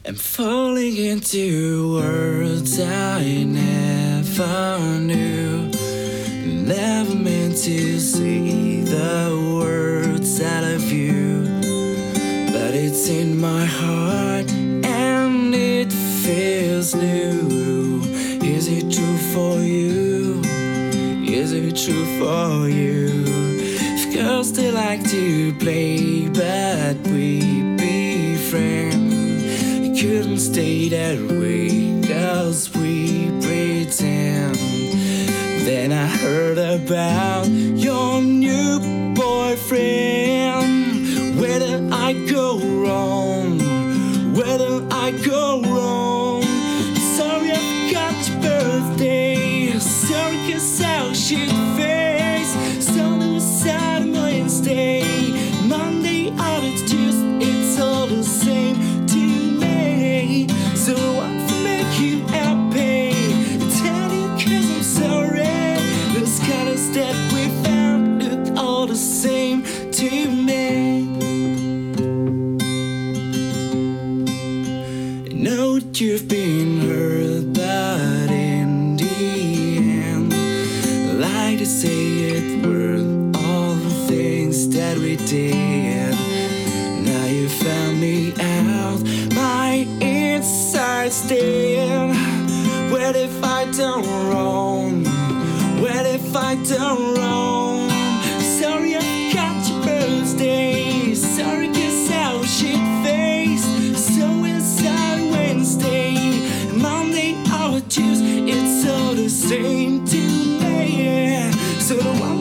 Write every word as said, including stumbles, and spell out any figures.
I'm falling into worlds I never knew. Never meant to see the words out of you, but it's in my heart and it feels new. Is it true for you? Is it true for you? Of course they like to play, but we be friends. Couldn't stay that way, cause we pretend. Then I heard about your new boyfriend. Where did I go wrong? Where did I go wrong? Sorry I forgot your birthday. Sorry cause I shit face. Sunday was Saturday, Wednesday, Monday, all it's Tuesday, it's all the same. So I make you happy, tell you cause I'm sorry. Those colors that we found look all the same to me. I know that you've been hurt, but in the end, I like to say it worth all the things that we did. Now you found me out, my inside stand. Where if I done wrong? Where if I done wrong? Sorry I forgot your birthday. Sorry cause I was shit faced. So inside Wednesday, Monday or Tuesday, it's all the same to me. So the one